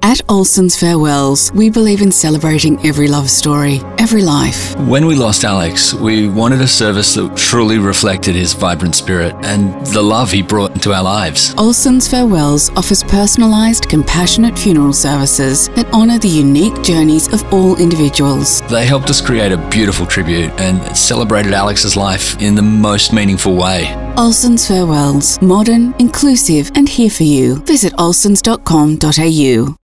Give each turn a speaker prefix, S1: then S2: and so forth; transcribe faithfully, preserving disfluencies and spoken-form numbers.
S1: At Olsen's Farewells, we believe in celebrating every love story, every life.
S2: When we lost Alex, we wanted a service that truly reflected his vibrant spirit and the love he brought into our lives.
S1: Olsen's Farewells offers personalised, compassionate funeral services that honour the unique journeys of all individuals.
S2: They helped us create a beautiful tribute and celebrated Alex's life in the most meaningful way.
S1: Olsen's Farewells. Modern, inclusive and here for you. Visit olsens dot com dot a u.